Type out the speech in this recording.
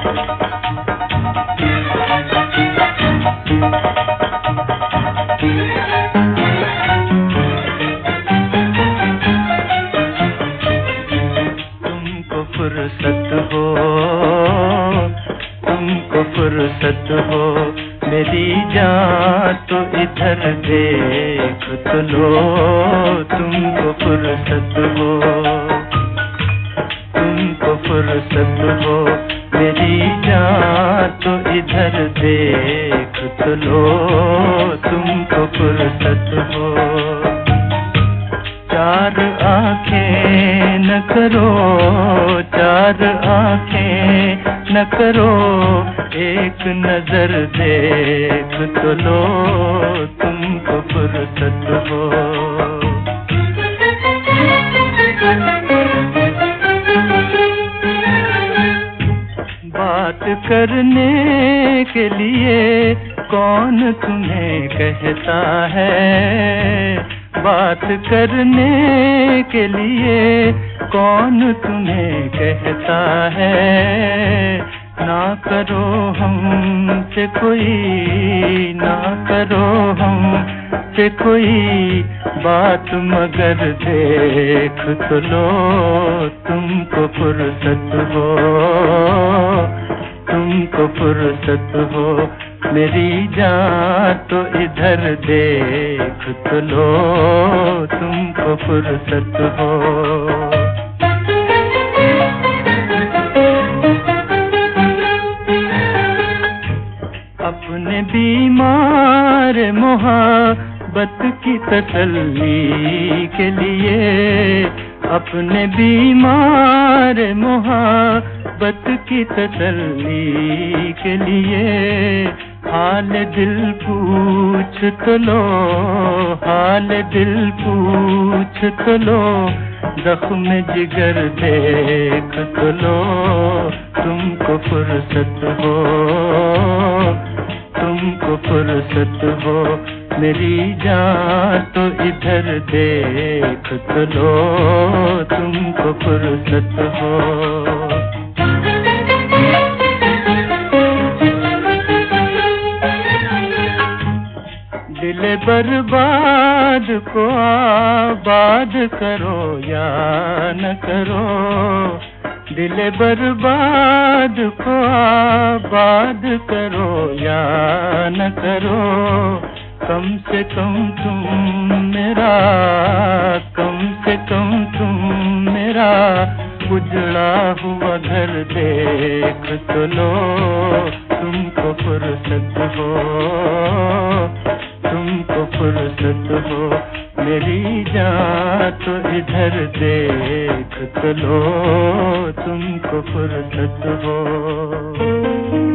तुमको फुर्सत हो, तुमको फुर्सत हो, मेरी जान तो इधर देख तो लो। तुमको फुर्सत हो, तुमको फुर्सत हो, मेरी जान तो इधर देख तो लो। तुमको फुर्सत हो, चार आँखें न करो, चार आँखें न करो, एक नजर देख तो लो। तुमको फुर्सत हो, बात करने के लिए कौन तुम्हें कहता है, बात करने के लिए कौन तुम्हें कहता है। ना करो हमसे कोई, ना करो हमसे कोई बात, मगर देख तो लो। तुमको फुर्सत हो, तुमको फुर्सत हो, मेरी जान तो इधर देख तो लो। तुमको फुर्सत हो, अपने बीमार मोहब्बत की तसल्ली के लिए, अपने बीमार मोहब्बत की तसल्ली के लिए हाल दिल पूछ तो लो, हाल दिल पूछ तो लो, जख्म जिगर देख तो लो। तुमको फुर्सत हो, तुमको फुर्सत हो, मेरी जान तो इधर देख तो लो। तुमको फुर्सत हो, दिल बर्बाद को आबाद करो या न करो, दिल बर्बाद को आबाद करो या न करो। कम से कम तुम मेरा, कम से कम तुम मेरा उजड़ा हुआ घर देख तो लो। तुमको फुर्सत हो, तुमको फुर्सत हो, मेरी जान तो इधर देख तो लो। तुमको फुर्सत हो।